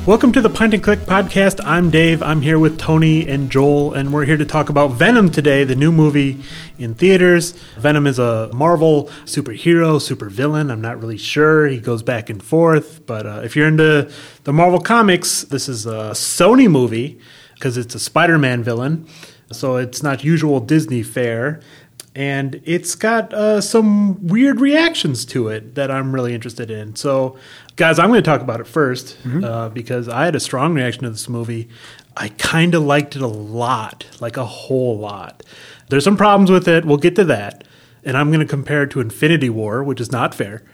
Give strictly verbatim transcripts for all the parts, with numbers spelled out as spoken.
Welcome to the Pint and Click podcast. I'm Dave. I'm here with Tony and Joel, and we're here to talk about Venom today, the new movie in theaters. Venom is a Marvel superhero, supervillain. I'm not really sure. He goes back and forth, but uh, if you're into the Marvel comics, this is a Sony movie because it's a Spider-Man villain, so it's not usual Disney fare. And it's got uh, some weird reactions to it that I'm really interested in. So, guys, I'm going to talk about it first mm-hmm. uh, because I had a strong reaction to this movie. I kind of liked it a lot, like a whole lot. There's some problems with it. We'll get to that. And I'm going to compare it to Infinity War, which is not fair.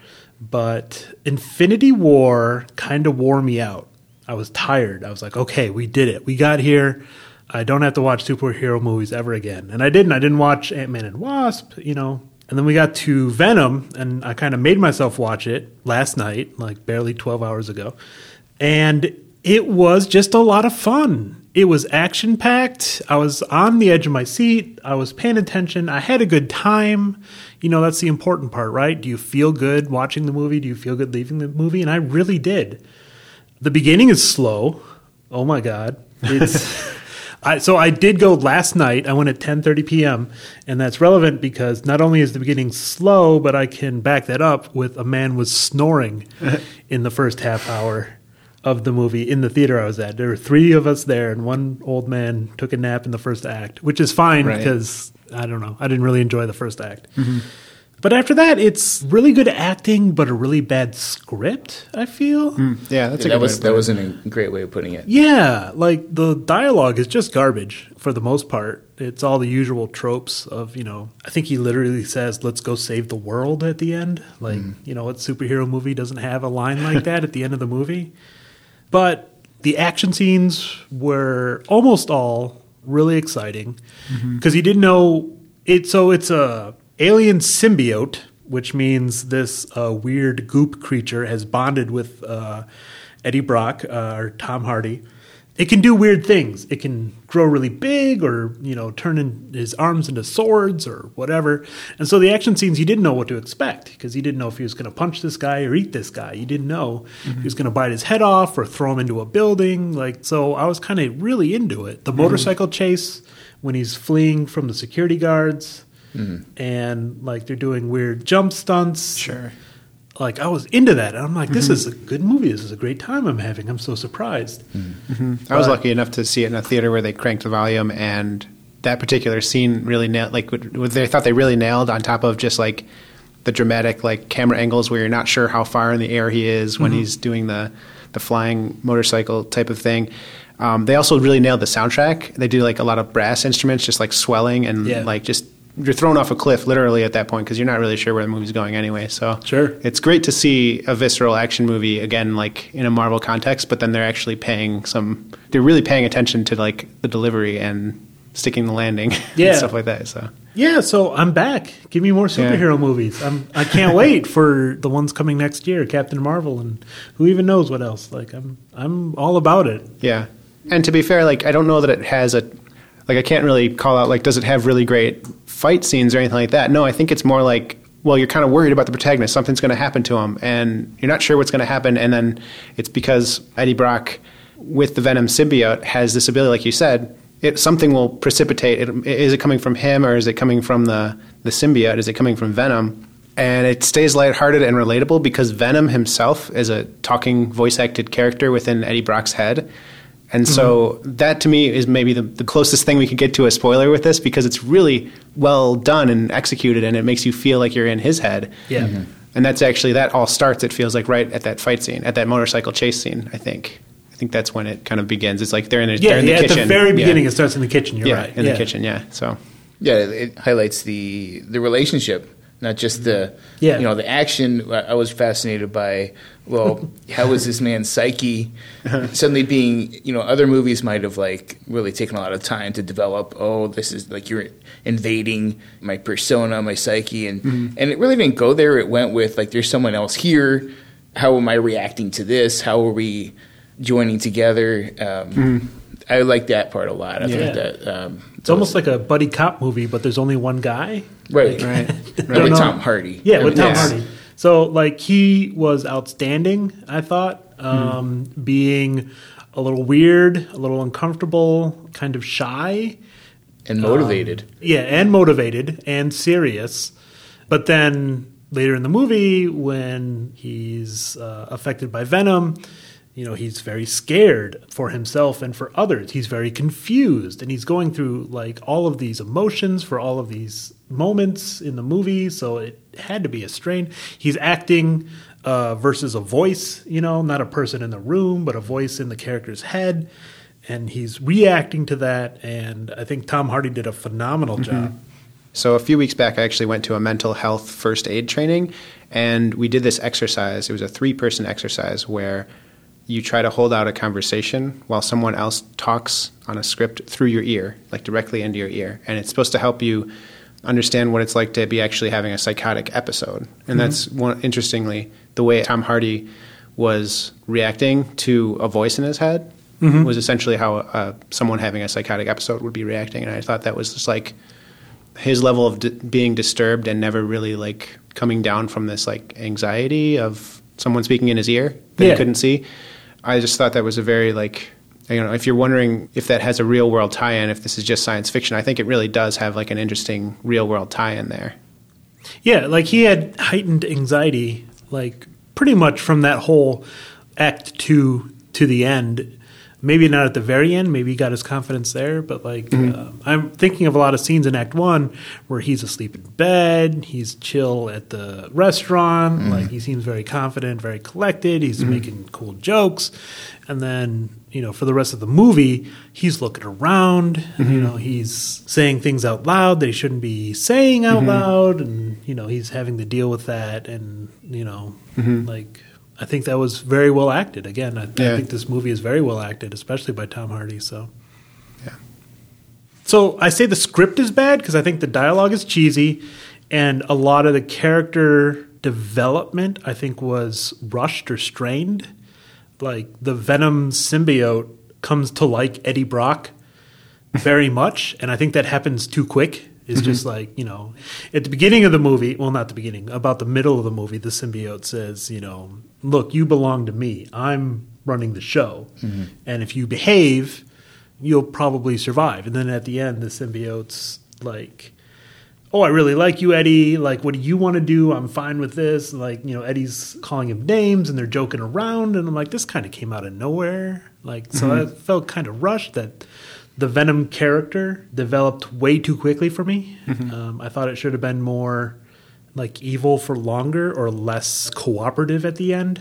But Infinity War kind of wore me out. I was tired. I was like, okay, we did it. We got here. I don't have to watch superhero movies ever again. And I didn't. I didn't watch Ant-Man and Wasp, you know. And then we got to Venom, and I kind of made myself watch it last night, like barely twelve hours ago. And it was just a lot of fun. It was action-packed. I was on the edge of my seat. I was paying attention. I had a good time. You know, that's the important part, right? Do you feel good watching the movie? Do you feel good leaving the movie? And I really did. The beginning is slow. Oh, my God. It's... I, so I did go last night. I went at ten thirty p.m., and that's relevant because not only is the beginning slow, but I can back that up with a man was snoring in the first half hour of the movie in the theater I was at. There were three of us there, and one old man took a nap in the first act, which is fine right. because, I don't know, I didn't really enjoy the first act. Mm-hmm. But after that, it's really good acting, but a really bad script, I feel. Mm, yeah, that's yeah, a good that was way to that put wasn't it. a great way of putting it. Yeah, like the dialogue is just garbage for the most part. It's all the usual tropes of, you know, I think he literally says, let's go save the world at the end. Like, mm. you know, what superhero movie doesn't have a line like that at the end of the movie? But the action scenes were almost all really exciting because mm-hmm. he didn't know it. So it's a... alien symbiote, which means this uh, weird goop creature has bonded with uh, Eddie Brock, uh, or Tom Hardy. It can do weird things. It can grow really big or, you know, turn in his arms into swords or whatever. And so the action scenes, he didn't know what to expect because he didn't know if he was going to punch this guy or eat this guy. He didn't know mm-hmm. if he was going to bite his head off or throw him into a building. Like, so I was kind of really into it. The motorcycle mm-hmm. chase when he's fleeing from the security guards. Mm-hmm. And like they're doing weird jump stunts. Sure. Like I was into that. And I'm like, this mm-hmm. is a good movie. This is a great time I'm having. I'm so surprised. Mm-hmm. Mm-hmm. I was lucky enough to see it in a theater where they cranked the volume, and that particular scene really nailed. Like what they thought they really nailed, on top of just like the dramatic like camera angles where you're not sure how far in the air he is when mm-hmm. he's doing the the flying motorcycle type of thing. Um, they also really nailed the soundtrack. They do like a lot of brass instruments, just like swelling and yeah. like just. You're thrown off a cliff literally at that point because you're not really sure where the movie's going anyway. So sure. It's great to see a visceral action movie again, like in a Marvel context, but then they're actually paying some, they're really paying attention to like the delivery and sticking the landing yeah. and stuff like that. So yeah, so I'm back. Give me more superhero yeah. movies. I'm, I can't wait for the ones coming next year, Captain Marvel, and who even knows what else. Like I'm, I'm all about it. Yeah, and to be fair, like I don't know that it has a. Like, I can't really call out, like, does it have really great fight scenes or anything like that? No, I think it's more like, well, you're kind of worried about the protagonist. Something's going to happen to him, and you're not sure what's going to happen. And then it's because Eddie Brock, with the Venom symbiote, has this ability, like you said, it something will precipitate. It, is it coming from him, or is it coming from the, the symbiote? Is it coming from Venom? And it stays lighthearted and relatable because Venom himself is a talking, voice-acted character within Eddie Brock's head. And so mm-hmm. that, to me, is maybe the, the closest thing we could get to a spoiler with this because it's really well done and executed, and it makes you feel like you're in his head. Yeah. Mm-hmm. And that's actually, that all starts, it feels like, right at that fight scene, at that motorcycle chase scene, I think. I think that's when it kind of begins. It's like they're in, a, yeah, they're in yeah, the kitchen. Yeah, at the very beginning, yeah. it starts in the kitchen. You're yeah, right. in yeah. the kitchen, yeah. So yeah, it highlights the the relationship, not just the yeah. you know the action. I was fascinated by. Well, how was this man's psyche suddenly being, you know, other movies might have, like, really taken a lot of time to develop, oh, this is, like, you're invading my persona, my psyche, and, mm-hmm. and it really didn't go there. It went with, like, there's someone else here. How am I reacting to this? How are we joining together? Um, mm-hmm. I like that part a lot. I yeah. think that um, it's almost like a buddy cop movie, but there's only one guy. Right. Like, right. right. With Tom Hardy. Yeah, with Tom yes. Hardy. So, like, he was outstanding, I thought. um, mm. being a little weird, a little uncomfortable, kind of shy. And motivated. Um, yeah, and motivated and serious. But then later in the movie, when he's uh, affected by Venom, you know, he's very scared for himself and for others. He's very confused, and he's going through like all of these emotions for all of these moments in the movie. So it had to be a strain. He's acting uh, versus a voice, you know, not a person in the room, but a voice in the character's head. And he's reacting to that. And I think Tom Hardy did a phenomenal mm-hmm. job. So a few weeks back, I actually went to a mental health first aid training, and we did this exercise. It was a three-person exercise where you try to hold out a conversation while someone else talks on a script through your ear, like directly into your ear. And it's supposed to help you understand what it's like to be actually having a psychotic episode. And mm-hmm. that's one, interestingly, the way Tom Hardy was reacting to a voice in his head mm-hmm. was essentially how uh, someone having a psychotic episode would be reacting. And I thought that was just like his level of d- being disturbed and never really like coming down from this like anxiety of someone speaking in his ear that yeah. he couldn't see. I just thought that was a very, like, you know, if you're wondering if that has a real world tie-in, if this is just science fiction, I think it really does have like an interesting real world tie-in there. Yeah, like he had heightened anxiety, like pretty much from that whole act two to the end. Maybe not at the very end. Maybe he got his confidence there. But like, mm-hmm. uh, I'm thinking of a lot of scenes in Act One where he's asleep in bed, he's chill at the restaurant, mm-hmm. like he seems very confident, very collected. He's mm-hmm. making cool jokes, and then you know, for the rest of the movie, he's looking around. Mm-hmm. You know, he's saying things out loud that he shouldn't be saying out mm-hmm. loud, and you know, he's having to deal with that, and you know, mm-hmm. like. I think that was very well acted. Again, I, yeah. I think this movie is very well acted, especially by Tom Hardy. So, yeah. So I say the script is bad because I think the dialogue is cheesy, and a lot of the character development I think was rushed or strained. Like the Venom symbiote comes to like Eddie Brock very much, and I think that happens too quick. It's mm-hmm. just like, you know, at the beginning of the movie, well, not the beginning, about the middle of the movie, the symbiote says, you know, look, you belong to me. I'm running the show. Mm-hmm. And if you behave, you'll probably survive. And then at the end, the symbiote's like, oh, I really like you, Eddie. Like, what do you want to do? I'm fine with this. Like, you know, Eddie's calling him names and they're joking around. And I'm like, this kind of came out of nowhere. Like, so mm-hmm. I felt kind of rushed that the Venom character developed way too quickly for me. Mm-hmm. Um, I thought it should have been more like evil for longer or less cooperative at the end.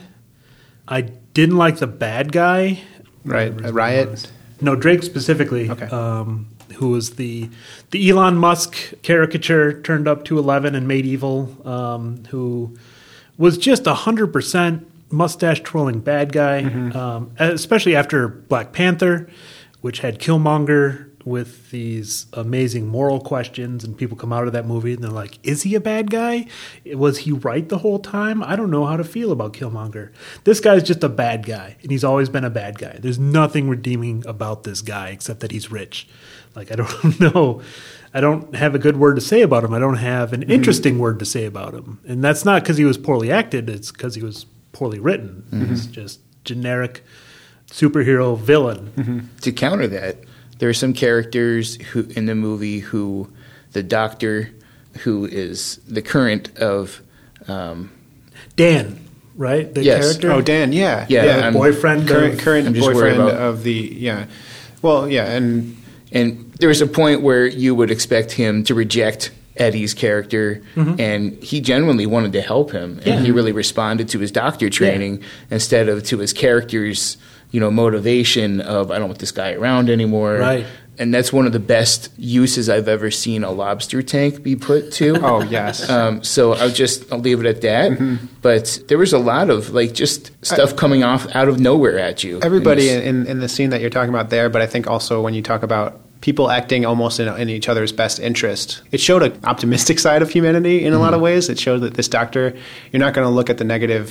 I didn't like the bad guy. Right, Riot? No, Drake specifically, okay. um, who was the the Elon Musk caricature turned up to eleven and made evil, um, who was just one hundred percent mustache-twirling bad guy, mm-hmm. um, especially after Black Panther, which had Killmonger with these amazing moral questions, and people come out of that movie and they're like, is he a bad guy? Was he right the whole time? I don't know how to feel about Killmonger. This guy's just a bad guy, and he's always been a bad guy. There's nothing redeeming about this guy except that he's rich. Like, I don't know. I don't have a good word to say about him. I don't have an mm-hmm. interesting word to say about him. And that's not because he was poorly acted. It's because he was poorly written. Mm-hmm. It's just generic superhero villain. Mm-hmm. To counter that, there are some characters who in the movie who the doctor who is the current of um, Dan, right? The yes. character. Oh, Dan, yeah. Yeah, yeah I'm, boyfriend current, of, current I'm boyfriend about, of the yeah. Well, yeah, and and there was a point where you would expect him to reject Eddie's character, mm-hmm. and he genuinely wanted to help him, and yeah. he really responded to his doctor training yeah. instead of to his character's, you know, motivation of, I don't want this guy around anymore. Right. And that's one of the best uses I've ever seen a lobster tank be put to. Oh, yes. Um, so I'll just, I'll leave it at that. Mm-hmm. But there was a lot of, like, just stuff I, coming off out of nowhere at you. Everybody in, in, in the scene that you're talking about there, but I think also when you talk about people acting almost in, in each other's best interest, it showed an optimistic side of humanity in a mm-hmm. lot of ways. It showed that this doctor, you're not going to look at the negative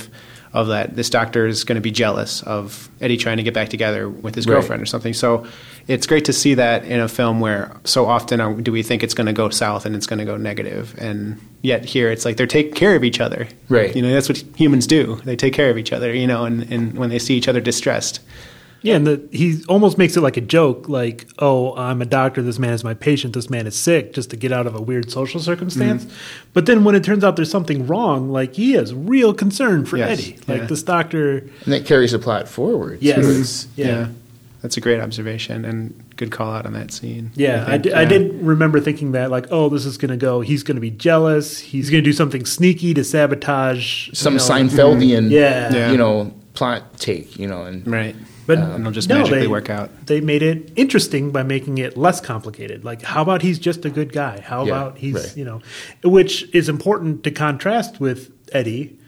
of that this doctor is going to be jealous of Eddie trying to get back together with his Right. girlfriend or something. So it's great to see that in a film where so often are, do we think it's going to go south and it's going to go negative, and yet here it's like they're taking care of each other. Right. You know, that's what humans do. They take care of each other, you know, and, and when they see each other distressed. Yeah, and the, he almost makes it like a joke, like, oh, I'm a doctor, this man is my patient, this man is sick, just to get out of a weird social circumstance. Mm-hmm. But then when it turns out there's something wrong, like, he has real concern for Yes, Eddie. Like, yeah. this doctor... And that carries the plot forward. Yes. So it's- Yeah. Yeah. That's a great observation and good call out on that scene. Yeah, I, think, di- I did remember thinking that, like, oh, this is going to go, he's going to be jealous, he's going to do something sneaky to sabotage... some you know, Seinfeldian, Yeah. Yeah. you know, plot take, you know, and Right. But and it'll just no, magically they, work out. They made it interesting by making it less complicated. Like, how about he's just a good guy? How Yeah, about he's, right. you know, which is important to contrast with Eddie,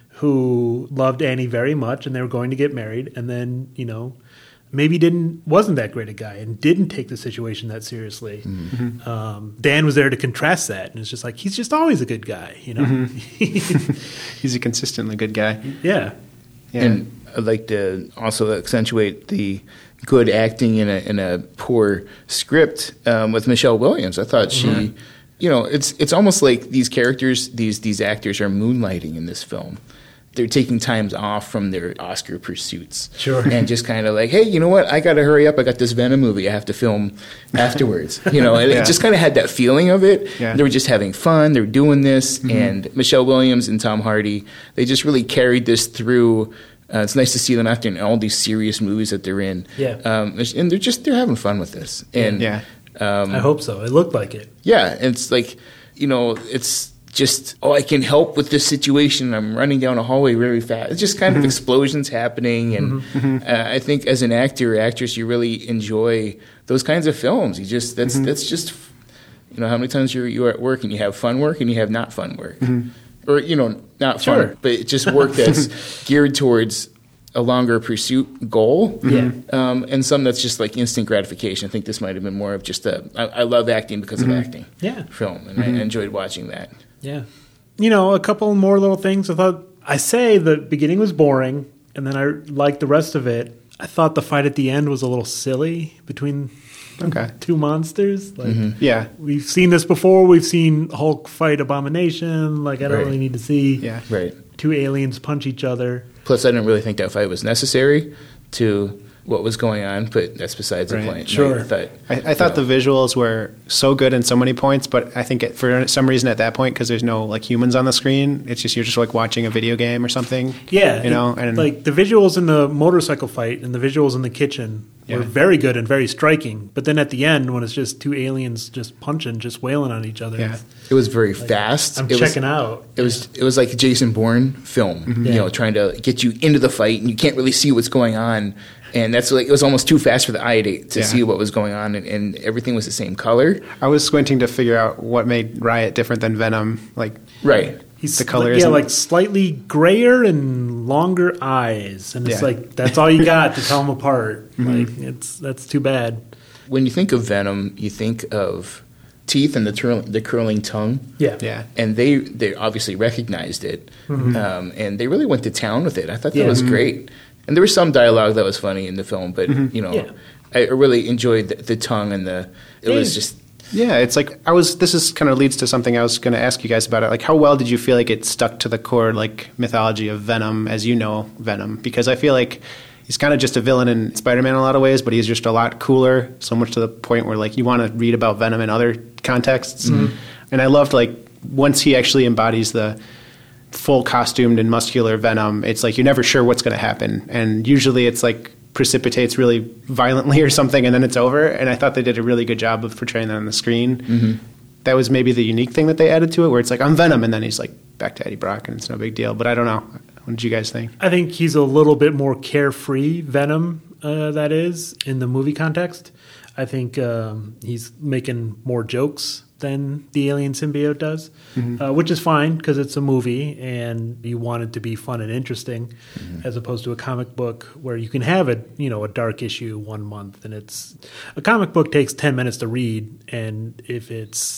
who loved Annie very much and they were going to get married. And then, you know, maybe didn't, wasn't that great a guy and didn't take the situation that seriously. Mm-hmm. Um, Dan was there to contrast that. And it's just like, he's just always a good guy, you know? Mm-hmm. He's a consistently good guy. Yeah. Yeah. And I'd like to also accentuate the good acting in a in a poor script um, with Michelle Williams. I thought she, Mm-hmm. you know, it's it's almost like these characters, these these actors are moonlighting in this film. They're taking times off from their Oscar pursuits, Sure. and just kind of like, hey, you know what? I got to hurry up. I got this Venom movie I have to film afterwards. You know, and Yeah. it just kind of had that feeling of it. Yeah. They were just having fun. They were doing this, Mm-hmm. and Michelle Williams and Tom Hardy, they just really carried this through. Uh, it's nice to see them after in all these serious movies that they're in. Yeah. Um, and they're just they're having fun with this. And Yeah. um, I hope so. It looked like it. yeah, it's like, you know, it's just, oh, I can help with this situation. I'm running down a hallway very fast. It's just kind of explosions happening. And uh, I think as an actor or actress, you really enjoy those kinds of films. You just, that's, that's just, you know, how many times you're, you're at work and you have fun work and you have not fun work. Or, you know, not Sure. fun, but it's just work that's geared towards a longer pursuit goal. Yeah. Um, and some that's just like instant gratification. I think this might have been more of just a, I, I love acting because of acting. Yeah. Film. And I enjoyed watching that. Yeah. You know, a couple more little things. I thought, I say the beginning was boring, and then I liked the rest of it. I thought the fight at the end was a little silly between Okay. two monsters. Like, Yeah. we've seen this before. We've seen Hulk fight Abomination. Like, I don't Right. really need to see Yeah. Right. two aliens punch each other. Plus, I didn't really think that fight was necessary to what was going on, but that's besides Right. the point. Sure. I thought, I, I thought you know, the visuals were so good in so many points, but I think it, for some reason at that point, because there's no like humans on the screen, it's just you're just like watching a video game or something. Yeah. you know, it- and like the visuals in the motorcycle fight and the visuals in the kitchen were Yeah. very good and very striking. But then at the end, when it's just two aliens just punching, just wailing on each other, Yeah. it was very fast. I'm it checking was, out. It was it was like a Jason Bourne film, you Yeah. know, trying to get you into the fight, and you can't really see what's going on. And that's like it was almost too fast for the eye to, to Yeah. see what was going on, and, and everything was the same color. I was squinting to figure out what made Riot different than Venom. Like, Right. He's the color yeah, isn't- like slightly grayer and longer eyes, and it's Yeah. like that's all you got to tell them apart. Like it's that's too bad. When you think of Venom, you think of teeth and the twirl- the curling tongue. Yeah, yeah, And they, they obviously recognized it, um, and they really went to town with it. I thought that Yeah. was great. And there was some dialogue that was funny in the film, but you know, Yeah. I really enjoyed the, the tongue and the. It Yeah. was just yeah. It's like I was. This is kind of leads to something I was going to ask you guys about it. Like, how well did you feel like it stuck to the core like mythology of Venom, as you know Venom? Because I feel like he's kind of just a villain in Spider-Man in a lot of ways, but he's just a lot cooler. So much to the point where like you want to read about Venom in other contexts. And I loved like once he actually embodies the full costumed and muscular Venom, it's like you're never sure what's going to happen, and usually it's like precipitates really violently or something, and then it's over. And I thought they did a really good job of portraying that on the screen. Mm-hmm. That was maybe the unique thing that they added to it, where it's like I'm Venom, and then he's like back to Eddie Brock, and it's no big deal. But I don't know. What did you guys think? I think he's a little bit more carefree Venom. Uh, that is in the movie context. I think um, he's making more jokes than the alien symbiote does, mm-hmm. uh, which is fine because it's a movie and you want it to be fun and interesting, mm-hmm. as opposed to a comic book where you can have a you know a dark issue one month and it's a comic book takes ten minutes to read, and if it's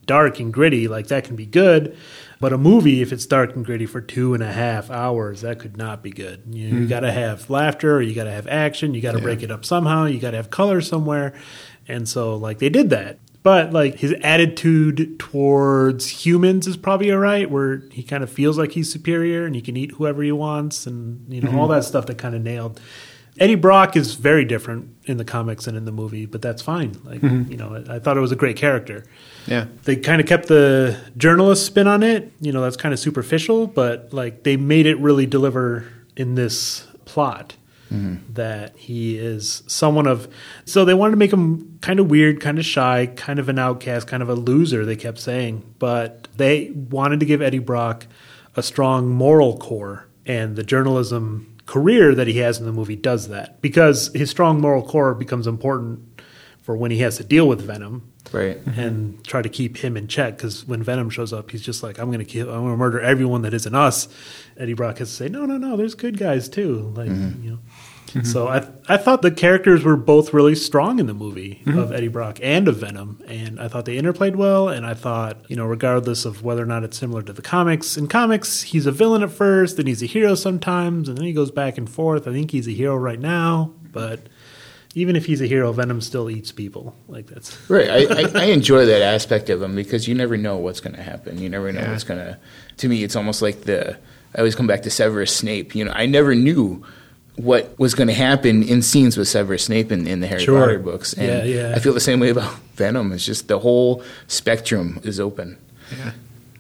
dark and gritty, like that can be good. But a movie, if it's dark and gritty for two and a half hours, that could not be good. You, mm. you got to have laughter, or you got to have action. You got to yeah. break it up somehow. You got to have color somewhere. And so, like, they did that. But, like, his attitude towards humans is probably all right, where he kind of feels like he's superior and he can eat whoever he wants and, you know, mm-hmm. all that stuff that kind of nailed. Eddie Brock is very different in the comics and in the movie, but that's fine. Like, mm-hmm. you know, I, I thought it was a great character. Yeah. They kind of kept the journalist spin on it. You know, that's kind of superficial, but, like, they made it really deliver in this plot. Mm-hmm. That he is someone of... So they wanted to make him kind of weird, kind of shy, kind of an outcast, kind of a loser, they kept saying. But they wanted to give Eddie Brock a strong moral core, and the journalism career that he has in the movie does that. Because his strong moral core becomes important for when he has to deal with Venom. Right. And try to keep him in check, because when Venom shows up, he's just like, I'm going to kill, I'm going to murder everyone that isn't us. Eddie Brock has to say, no, no, no, there's good guys too. Like, mm-hmm. you know. Mm-hmm. So I I thought the characters were both really strong in the movie mm-hmm. of Eddie Brock and of Venom, and I thought they interplayed well. And I thought, you know, regardless of whether or not it's similar to the comics, in comics he's a villain at first, then he's a hero sometimes, and then he goes back and forth. I think he's a hero right now, but even if he's a hero, Venom still eats people. Like that's right. I, I, I enjoy that aspect of him because you never know what's going to happen. You never know yeah. what's going to. To me, it's almost like the. I always come back to Severus Snape. You know, I never knew what was going to happen in scenes with Severus Snape in, in the Harry sure. Potter books. And yeah, yeah. I feel the same way about Venom. It's just the whole spectrum is open. Yeah.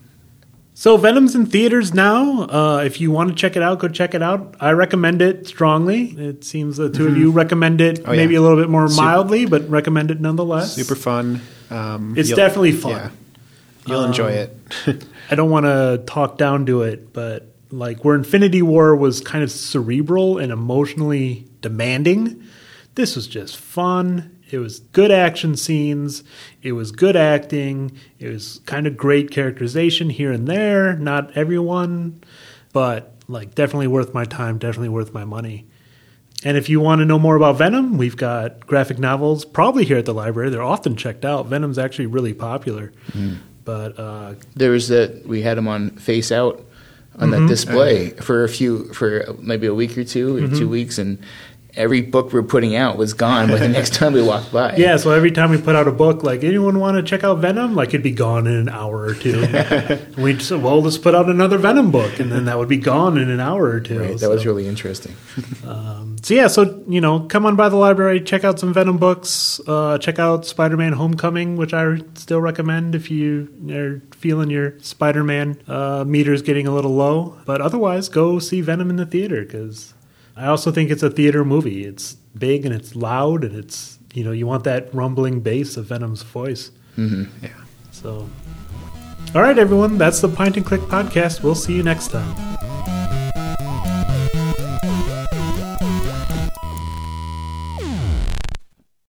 So Venom's in theaters now. Uh, if you want to check it out, go check it out. I recommend it strongly. It seems the two mm-hmm. of you recommend it oh, maybe yeah. a little bit more Super, mildly, but recommend it nonetheless. Super fun. Um, it's definitely fun. Yeah. You'll um, enjoy it. I don't want to talk down to it, but like where Infinity War was kind of cerebral and emotionally demanding, this was just fun. It was good action scenes. It was good acting. It was kind of great characterization here and there. Not everyone, but like definitely worth my time, definitely worth my money. And if you want to know more about Venom, we've got graphic novels probably here at the library. They're often checked out. Venom's actually really popular. Mm. But uh, there was that we had them on Face Out on mm-hmm. that display for a few for maybe a week or two or mm-hmm. two weeks, and every book we're putting out was gone by the next time we walked by. Yeah, so every time we put out a book, like, anyone want to check out Venom? Like, it'd be gone in an hour or two. We'd say, well, let's put out another Venom book, and then that would be gone in an hour or two. Right, that so, was really interesting. um, so, yeah, so, you know, come on by the library, check out some Venom books, uh, check out Spider-Man Homecoming, which I still recommend if you are feeling your Spider-Man uh, meters getting a little low. But otherwise, go see Venom in the theater, because I also think it's a theater movie. It's big and it's loud, and it's, you know, you want that rumbling bass of Venom's voice. Mm-hmm. Yeah. So, all right, everyone, that's the Point and Click podcast. We'll see you next time.